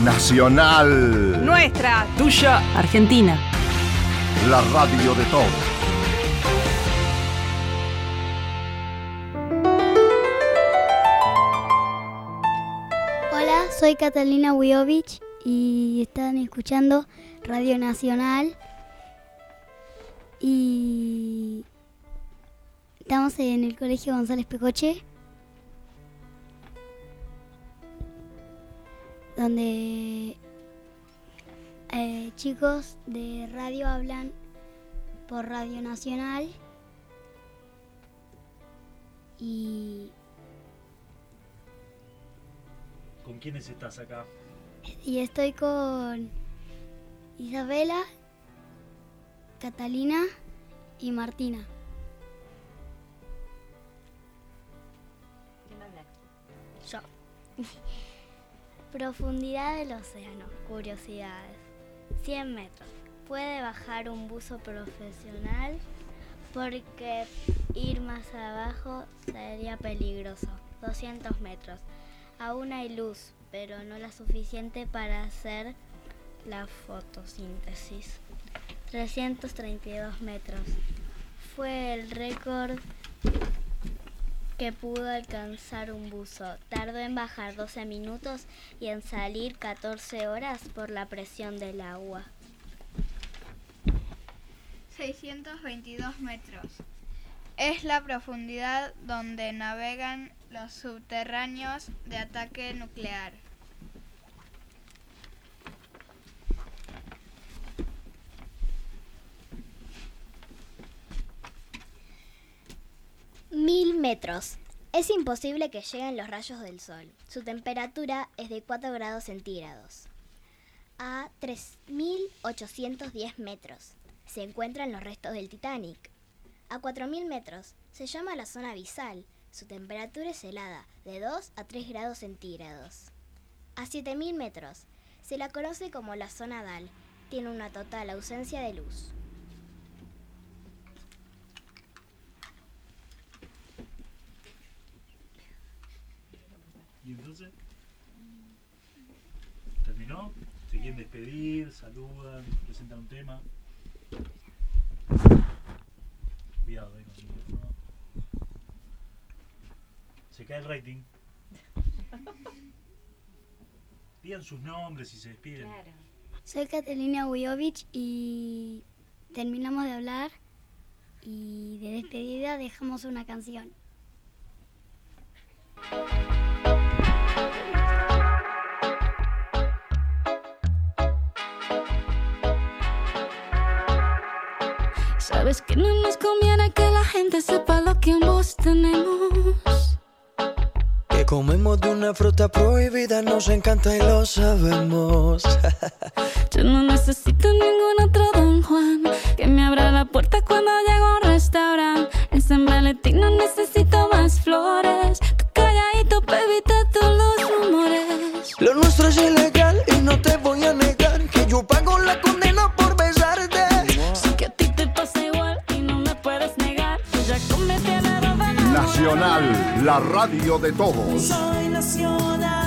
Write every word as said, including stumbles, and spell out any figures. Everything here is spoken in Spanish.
Nacional. Nuestra, tuya, Argentina. La radio de todos. Hola, soy Catalina Wiovich y están escuchando Radio Nacional. Y estamos en el Colegio González Pecoche, donde eh, chicos de radio hablan por Radio Nacional. Y ¿Con quiénes estás acá? Y estoy con Isabela, Catalina y Martina. ¿Quién habla? Yo. Profundidad del océano. Curiosidades. cien metros. Puede bajar un buzo profesional porque ir más abajo sería peligroso. doscientos metros. Aún hay luz, pero no la suficiente para hacer la fotosíntesis. trescientos treinta y dos metros. Fue el récord que pudo alcanzar un buzo. Tardó en bajar doce minutos y en salir catorce horas por la presión del agua. seiscientos veintidós metros. Es la profundidad donde navegan los subterráneos de ataque nuclear. Mil metros. Es imposible que lleguen los rayos del sol. Su temperatura es de cuatro grados centígrados. A tres mil ochocientos diez metros se encuentran los restos del Titanic. A cuatro mil metros se llama la zona abisal. Su temperatura es helada, de dos a tres grados centígrados. A siete mil metros se la conoce como la zona D A L. Tiene una total ausencia de luz. ¿Y entonces? ¿Terminó? ¿Se quieren despedir? ¿Saludan? ¿Presentan un tema? Cuidado, eh, con el micrófono. Se cae el rating. Digan sus nombres y se despiden. Claro. Soy Catalina Wiovich y terminamos de hablar y de despedida dejamos una canción. Sabes que no nos conviene que la gente sepa lo que ambos tenemos. Que comemos de una fruta prohibida, nos encanta y lo sabemos. Yo no necesito ningún otro Don Juan que me abra la puerta cuando llego a un restaurante. En San Valentín no necesito más flores. Tú calladito, bebita, todos los rumores. Lo nuestro es ilegal y no te voy a negar que yo pago la condena por besarte. Sé que a ti te pasa igual y no me puedes negar. Ya cometí el error de no Nacional, la radio de todos. Soy nacional.